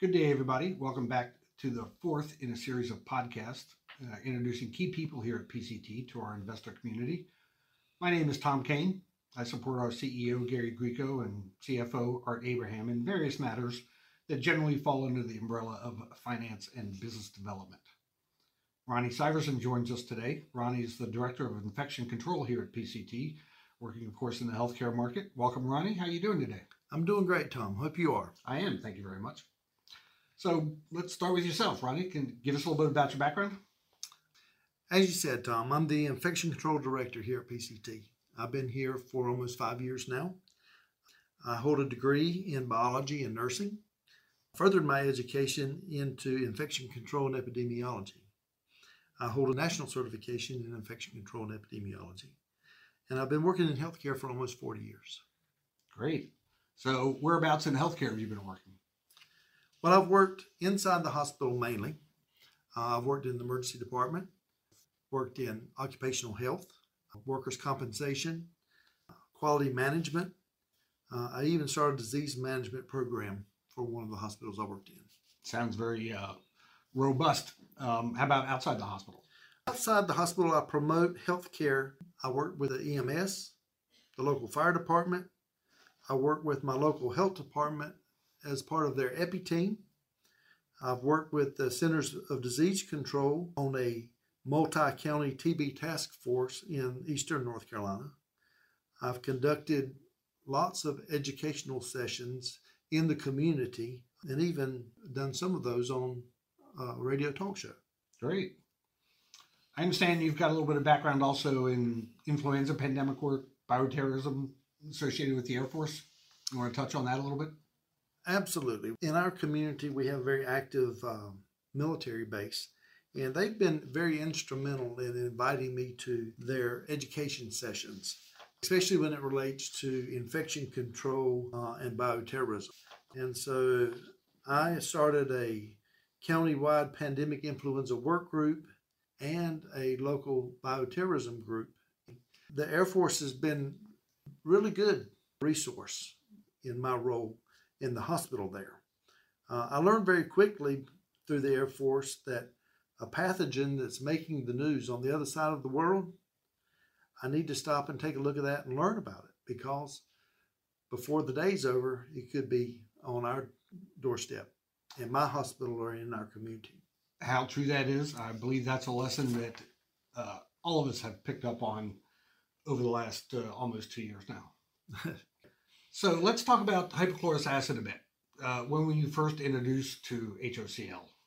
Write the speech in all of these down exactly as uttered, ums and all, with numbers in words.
Good day, everybody. Welcome back to the fourth in a series of podcasts uh, introducing key people here at P C T to our investor community. My name is Tom Kane. I support our C E O, Gary Greco, and C F O, Art Abraham, in various matters that generally fall under the umbrella of finance and business development. Ronnie Syverson joins us today. Ronnie is the Director of Infection Control here at P C T, working, of course, in the healthcare market. Welcome, Ronnie. How are you doing today? I'm doing great, Tom. Hope you are. I am. Thank you very much. So let's start with yourself, Ronnie. Can you give us a little bit about your background? As you said, Tom, I'm the Infection Control Director here at P C T. I've been here for almost five years now. I hold a degree in biology and nursing, furthered my education into infection control and epidemiology. I hold a national certification in infection control and epidemiology, and I've been working in healthcare for almost forty years. Great. So whereabouts in healthcare have you been working? Well, I've worked inside the hospital mainly. Uh, I've worked in the emergency department, worked in occupational health, workers' compensation, quality management. Uh, I even started a disease management program for one of the hospitals I worked in. Sounds very uh, robust. Um, how about outside the hospital? Outside the hospital, I promote healthcare. I work with the E M S, the local fire department. I work with my local health department as part of their EPI team. I've worked with the Centers of Disease Control on a multi-county T B task force in eastern North Carolina. I've conducted lots of educational sessions in the community and even done some of those on a radio talk show. Great. I understand you've got a little bit of background also in influenza pandemic work, bioterrorism associated with the Air Force. You want to touch on that a little bit? Absolutely. In our community, we have a very active um, military base, and they've been very instrumental in inviting me to their education sessions, especially when it relates to infection control uh, and bioterrorism. And so I started a county-wide pandemic influenza work group and a local bioterrorism group. The Air Force has been really good resource in my role in the hospital there. Uh, I learned very quickly through the Air Force that a pathogen that's making the news on the other side of the world, I need to stop and take a look at that and learn about it, because before the day's over, it could be on our doorstep, in my hospital or in our community. How true that is. I believe that's a lesson that uh, all of us have picked up on over the last uh, almost two years now. So let's talk about hypochlorous acid a bit. Uh, when were you first introduced to H O C L?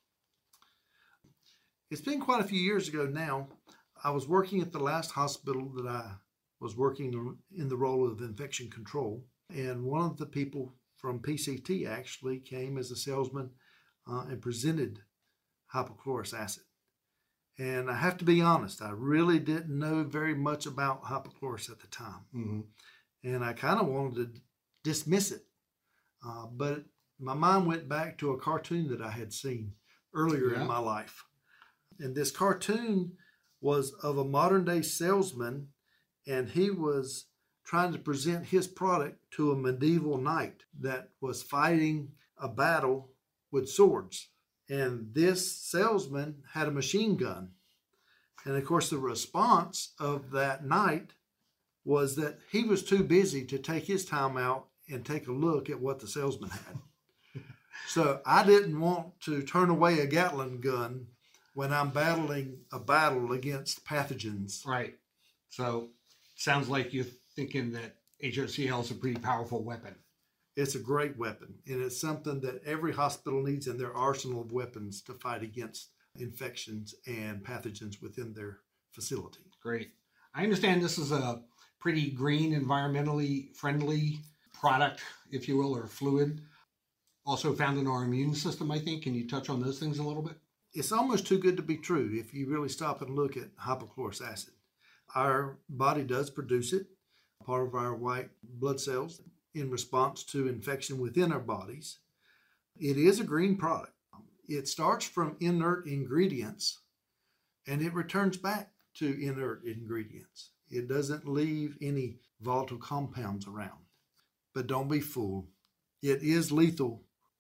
It's been quite a few years ago now. I was working at the last hospital that I was working in the role of infection control. And one of the people from P C T actually came as a salesman uh, and presented hypochlorous acid. And I have to be honest, I really didn't know very much about hypochlorous at the time. Mm-hmm. And I kind of wanted to dismiss it. Uh, but my mind went back to a cartoon that I had seen earlier yeah. in my life. And this cartoon was of a modern day salesman, and he was trying to present his product to a medieval knight that was fighting a battle with swords. And this salesman had a machine gun. And of course, the response of that knight was that he was too busy to take his time out and take a look at what the salesman had. So I didn't want to turn away a Gatling gun when I'm battling a battle against pathogens. Right. So sounds like you're thinking that H O C L is a pretty powerful weapon. It's a great weapon, and it's something that every hospital needs in their arsenal of weapons to fight against infections and pathogens within their facility. Great. I understand this is a pretty green, environmentally friendly product, if you will, or fluid. Also found in our immune system, I think. Can you touch on those things a little bit? It's almost too good to be true if you really stop and look at hypochlorous acid. Our body does produce it, part of our white blood cells, in response to infection within our bodies. It is a green product. It starts from inert ingredients and it returns back to inert ingredients. It doesn't leave any volatile compounds around. But don't be fooled. It is lethal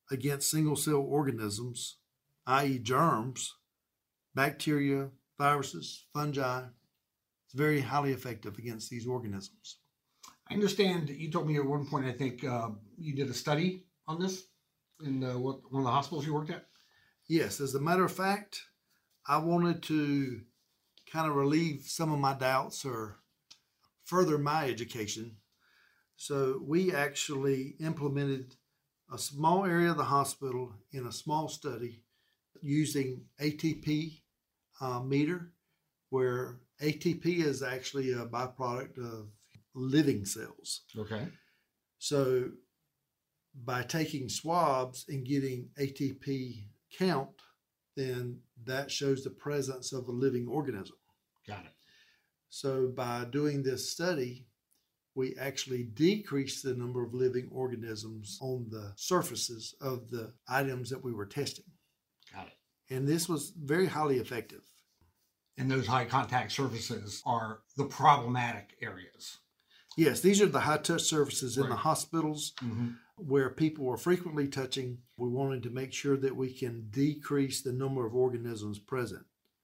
against single cell organisms, that is germs, bacteria, viruses, fungi. It's very highly effective against these organisms. I understand you told me at one point, I think uh, you did a study on this in the, what, one of the hospitals you worked at? Yes, as a matter of fact, I wanted to kind of relieve some of my doubts or further my education. So we actually implemented a small area of the hospital in a small study using A T P uh, meter, where A T P is actually a byproduct of living cells. Okay. So by taking swabs and getting A T P count, then that shows the presence of a living organism. Got it. So by doing this study, we actually decreased the number of living organisms on the surfaces of the items that we were testing. Got it. And this was very highly effective. And those high contact surfaces are the problematic areas. Yes, these are the high touch surfaces in Right. the hospitals Mm-hmm. where people are frequently touching. We wanted to make sure that we can decrease the number of organisms present.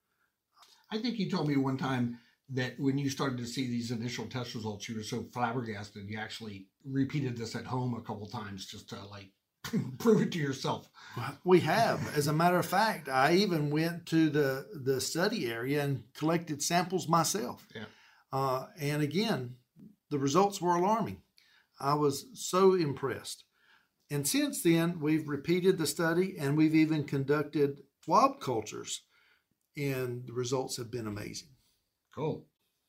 I think you told me one time that when you started to see these initial test results, you were so flabbergasted, you actually repeated this at home a couple times just to like prove it to yourself. We have. As a matter of fact, I even went to the, the study area and collected samples myself. Yeah. Uh, and again, the results were alarming. I was so impressed. And since then, we've repeated the study and we've even conducted swab cultures, and the results have been amazing. Cool.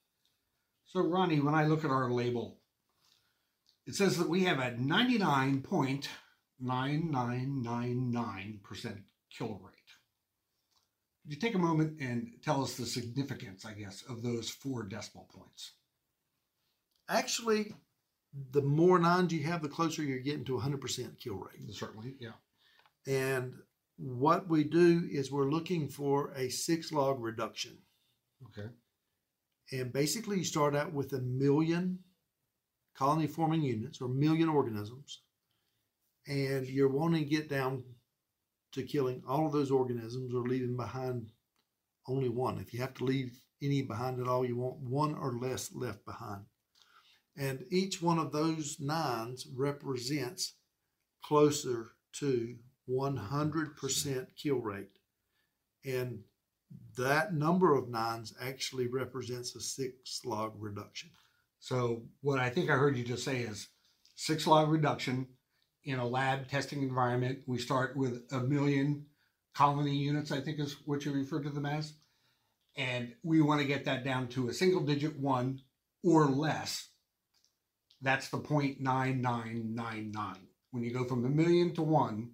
So, Ronnie, when I look at our label, it says that we have a ninety-nine point nine nine nine nine percent kill rate. Could you take a moment and tell us the significance, I guess, of those four decimal points? Actually, the more nines you have, the closer you're getting to one hundred percent kill rate. Certainly, yeah. And what we do is we're looking for a six log reduction. Okay. And basically, you start out with a million colony forming units or million organisms, and you're wanting to get down to killing all of those organisms or leaving behind only one. If you have to leave any behind at all, you want one or less left behind. And each one of those nines represents closer to one hundred percent kill rate. And that number of nines actually represents a six log reduction. So what I think I heard you just say is six log reduction in a lab testing environment. We start with a million colony units, I think is what you referred to them as. And we want to get that down to a single digit one or less. That's the zero point nine nine nine nine. When you go from a million to one,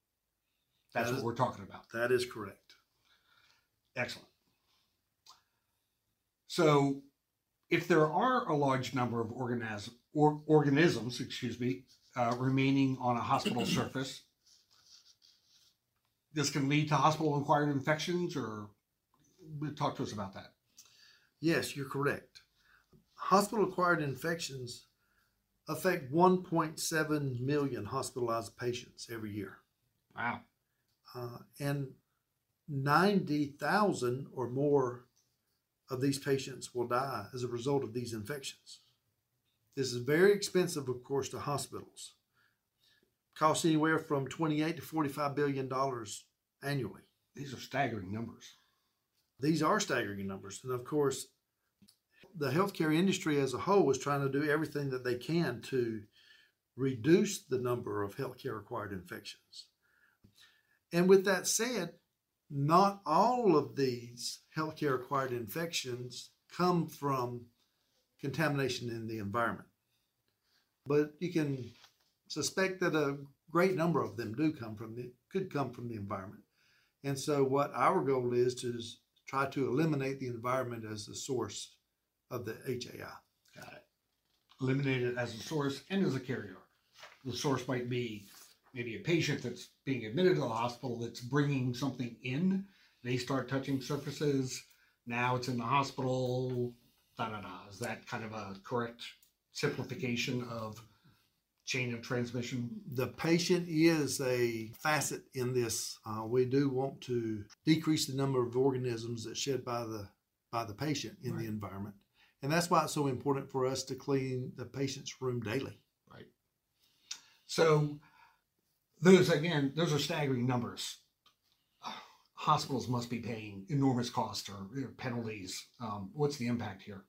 that's That what is- we're talking about. That is correct. Excellent. So if there are a large number of organism, or organisms, excuse me, uh, remaining on a hospital surface, this can lead to hospital-acquired infections, or talk to us about that. Yes, you're correct. Hospital-acquired infections affect one point seven million hospitalized patients every year. Wow. Uh, and ninety thousand or more of these patients will die as a result of these infections. This is very expensive, of course, to hospitals. Costs anywhere from twenty-eight to forty-five billion dollars annually. These are staggering numbers. These are staggering numbers. And of course, the healthcare industry as a whole is trying to do everything that they can to reduce the number of healthcare acquired infections. And with that said, not all of these healthcare acquired infections come from contamination in the environment. But you can suspect that a great number of them do come from the, could come from the environment. And so what our goal is to is try to eliminate the environment as the source of the H A I. Got it. Eliminate it as a source and as a carrier. The source might be maybe a patient that's being admitted to the hospital that's bringing something in. They start touching surfaces. Now it's in the hospital. Da da da. Is that kind of a correct simplification of chain of transmission? The patient is a facet in this. Uh, we do want to decrease the number of organisms that shed by the by the patient in Right. the environment. And that's why it's so important for us to clean the patient's room daily. Right. So those, again, those are staggering numbers. Hospitals must be paying enormous costs or you know, penalties. Um, what's the impact here?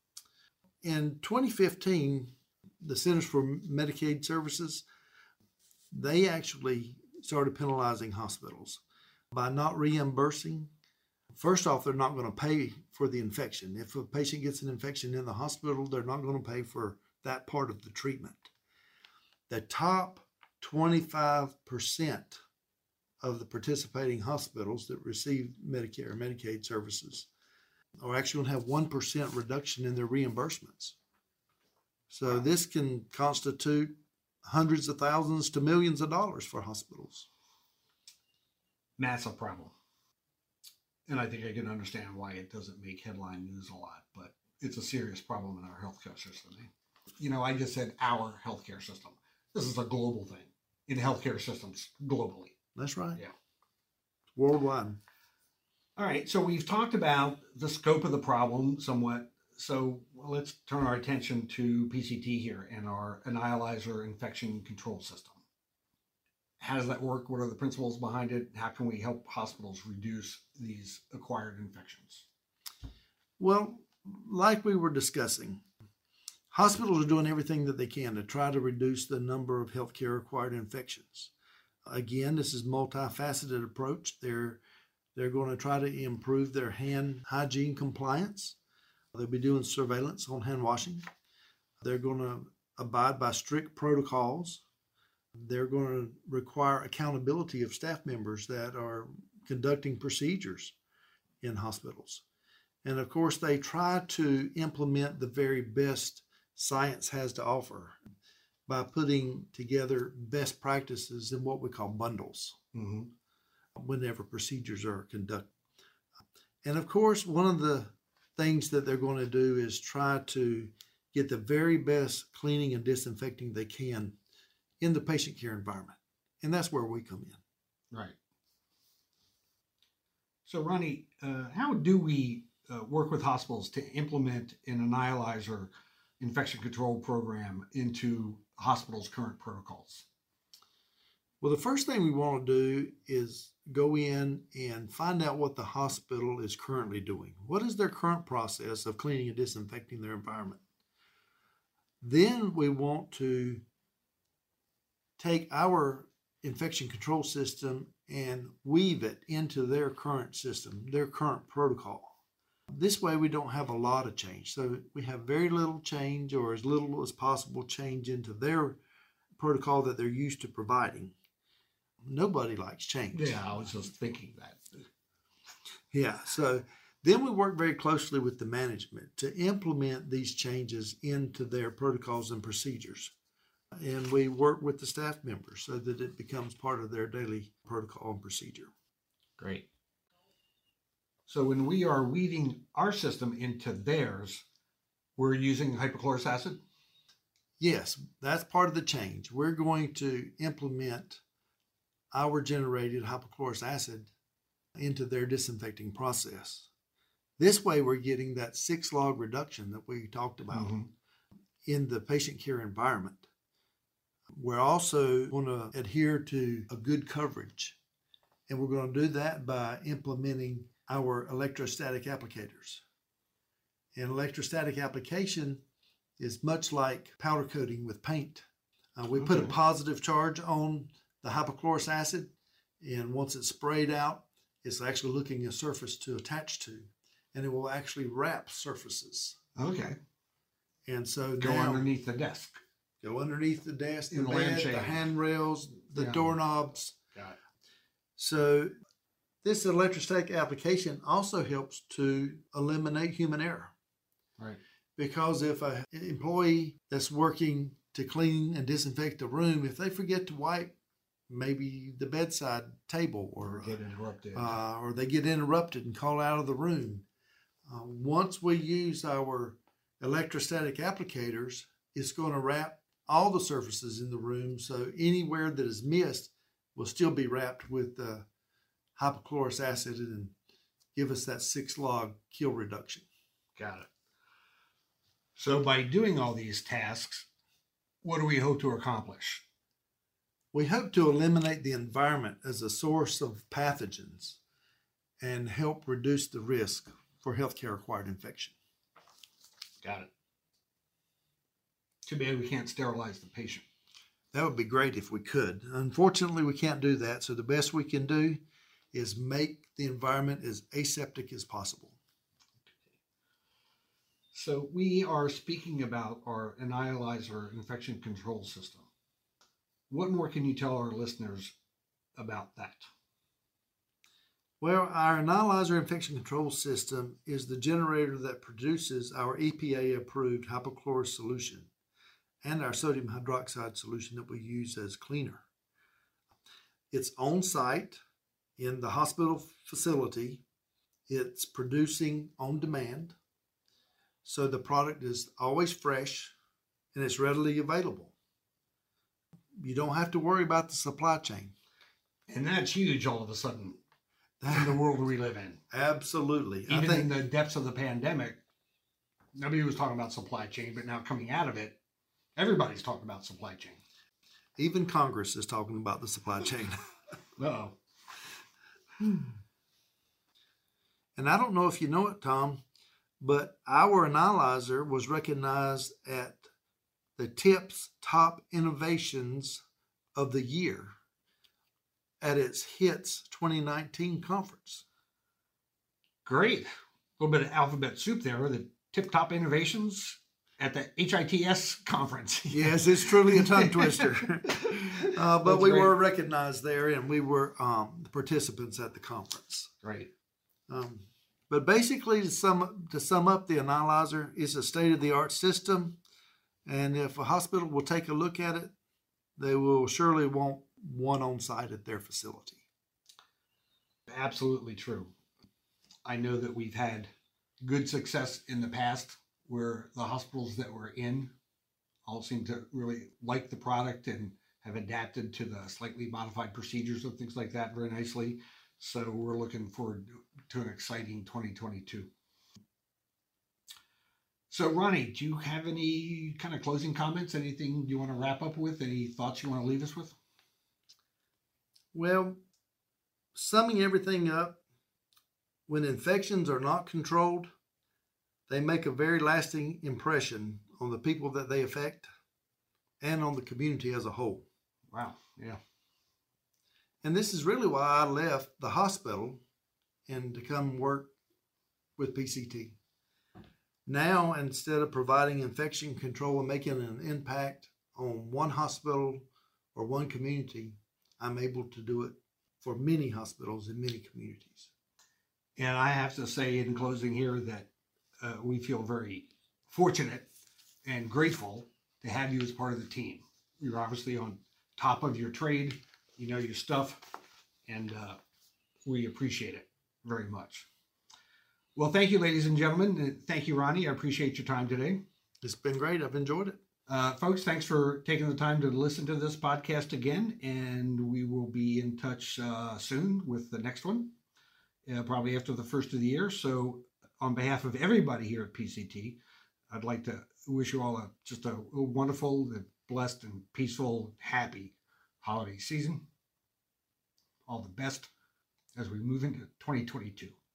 In twenty fifteen, the Centers for Medicaid Services, they actually started penalizing hospitals by not reimbursing. First off, they're not going to pay for the infection. If a patient gets an infection in the hospital, they're not going to pay for that part of the treatment. The top twenty-five percent of the participating hospitals that receive Medicare or Medicaid services are actually going to have one percent reduction in their reimbursements. So this can constitute hundreds of thousands to millions of dollars for hospitals. Massive problem. And I think I can understand why it doesn't make headline news a lot, but it's a serious problem in our healthcare system. You know, I just said our healthcare system. This is a global thing in healthcare systems globally. That's right. Yeah. Worldwide. All right. So we've talked about the scope of the problem somewhat. So let's turn our attention to P C T here and our Annihilator infection control system. How does that work? What are the principles behind it? How can we help hospitals reduce these acquired infections? Well, like we were discussing, hospitals are doing everything that they can to try to reduce the number of healthcare acquired infections. Again, this is a multifaceted approach. They're, they're going to try to improve their hand hygiene compliance. They'll be doing surveillance on hand washing. They're going to abide by strict protocols. They're going to require accountability of staff members that are conducting procedures in hospitals. And of course, they try to implement the very best science has to offer by putting together best practices in what we call bundles Mm-hmm. whenever procedures are conducted. And of course, one of the things that they're going to do is try to get the very best cleaning and disinfecting they can in the patient care environment. And that's where we come in. Right. So, Ronnie, uh, how do we uh, work with hospitals to implement an Annihilator infection control program into hospitals' current protocols? Well, the first thing we want to do is go in and find out what the hospital is currently doing. What is their current process of cleaning and disinfecting their environment? Then we want to take our infection control system and weave it into their current system, their current protocol. This way we don't have a lot of change. So we have very little change or as little as possible change into their protocol that they're used to providing. Nobody likes change. Yeah, I was just thinking that. Yeah, so then we work very closely with the management to implement these changes into their protocols and procedures. And we work with the staff members so that it becomes part of their daily protocol and procedure. Great. So when we are weaving our system into theirs, we're using hypochlorous acid? Yes, that's part of the change. We're going to implement our generated hypochlorous acid into their disinfecting process. This way we're getting that six log reduction that we talked about Mm-hmm. in the patient care environment. We're also going to adhere to a good coverage, and we're going to do that by implementing our electrostatic applicators. And electrostatic application is much like powder coating with paint. Uh, we put a Okay. positive charge on the hypochlorous acid, and once it's sprayed out, it's actually looking a surface to attach to, and it will actually wrap surfaces. Okay. And so Go now, underneath the desk. go underneath the desk, the In the bed, the lampshade. handrails, the Yeah. doorknobs. Got it. So this electrostatic application also helps to eliminate human error. Right. Because if an employee that's working to clean and disinfect the room, if they forget to wipe maybe the bedside table or Or get interrupted. uh, or they get interrupted and called out of the room, uh, once we use our electrostatic applicators, it's going to wrap all the surfaces in the room, so anywhere that is missed will still be wrapped with uh, hypochlorous acid and give us that six log kill reduction. Got it. So by doing all these tasks, what do we hope to accomplish? We hope to eliminate the environment as a source of pathogens and help reduce the risk for healthcare acquired infection. Got it. Too bad we can't sterilize the patient. That would be great if we could. Unfortunately, we can't do that. So the best we can do is make the environment as aseptic as possible. So we are speaking about our Annihilaser infection control system. What more can you tell our listeners about that? Well, our Annihilaser infection control system is the generator that produces our E P A-approved hypochlorous solution and our sodium hydroxide solution that we use as cleaner. It's on site in the hospital facility. It's producing on demand. So the product is always fresh and it's readily available. You don't have to worry about the supply chain. And that's huge all of a sudden in the world we live in. Absolutely. Even I think, in the depths of the pandemic, nobody was talking about supply chain, but now coming out of it, everybody's talking about supply chain. even Congress is talking about the supply chain. Uh-oh. And I don't know if you know it, Tom, but our Annihilaser was recognized at the TIPS Top Innovations of the Year at its HITS twenty nineteen conference. Great. A little bit of alphabet soup there. The Tip Top Innovations at the H I T S conference. Yes, it's truly a tongue twister. uh, but That's we great. were recognized there, and we were um, the participants at the conference. Great. Um, but basically, to sum, to sum up, the Annihilaser is a state-of-the-art system, and if a hospital will take a look at it, they will surely want one on site at their facility. Absolutely true. I know that we've had good success in the past where the hospitals that we're in all seem to really like the product and have adapted to the slightly modified procedures and things like that very nicely. So we're looking forward to an exciting twenty twenty-two. So Ronnie, do you have any kind of closing comments? Anything you want to wrap up with? Any thoughts you want to leave us with? Well, summing everything up, when infections are not controlled, they make a very lasting impression on the people that they affect and on the community as a whole. Wow. Yeah. And this is really why I left the hospital and to come work with P C T. Now, instead of providing infection control and making an impact on one hospital or one community, I'm able to do it for many hospitals and many communities. And I have to say in closing here that uh, we feel very fortunate and grateful to have you as part of the team. You're obviously on top of your trade, you know your stuff, and uh, we appreciate it very much. Well, thank you, ladies and gentlemen. And thank you, Ronnie. I appreciate your time today. It's been great. I've enjoyed it. Uh, folks, thanks for taking the time to listen to this podcast again, and we will be in touch uh, soon with the next one, uh, probably after the first of the year. So on behalf of everybody here at P C T, I'd like to wish you all a, just a, a wonderful, blessed, and peaceful, happy holiday season. All the best as we move into twenty twenty-two.